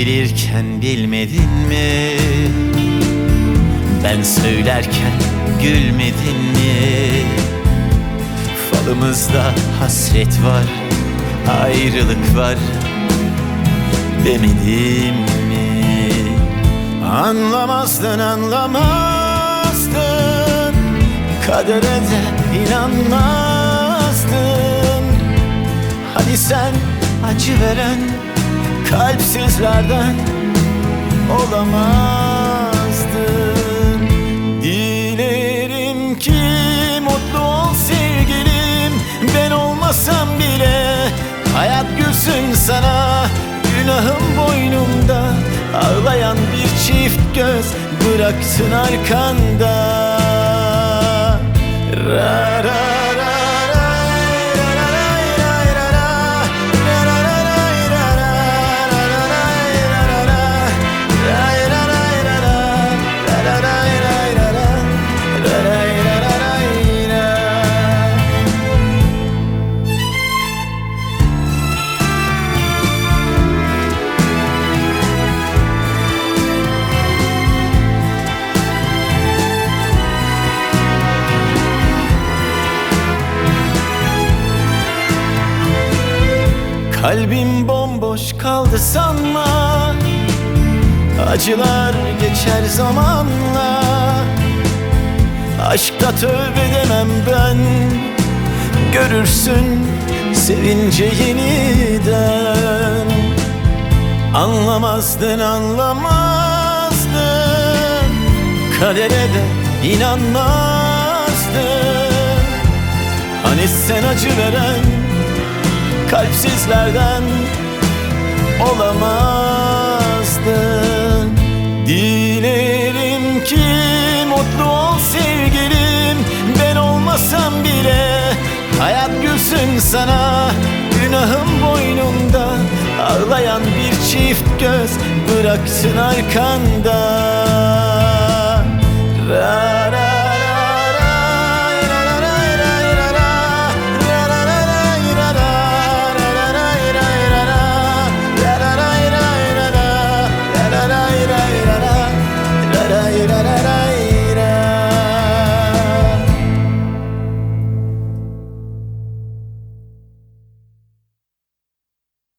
gelirken bilmedin mi? Ben söylerken gülmedin mi? Falımızda hasret var, ayrılık var demedim mi? Anlamazdın, anlamazdın, kadere de inanmazdın. Hani sen acı veren kalpsizlerden olamazdın. Dilerim ki mutlu ol sevgilim, ben olmasam bile hayat gülsün sana. Günahım boynumda, ağlayan bir çift göz bıraktın arkanda. Ra ra ra. Kalbim bomboş kaldı sanma, acılar geçer zamanla. Aşkta tövbe demem ben, görürsün sevince yeniden. Anlamazdın, anlamazdın, kadere de inanmazdın. Hani sen acı veren kalpsizlerden olamazdın. Dilerim ki mutlu ol sevgilim, ben olmasam bile hayat gülsün sana. Günahım boynumda, ağlayan bir çift göz bıraktın arkanda.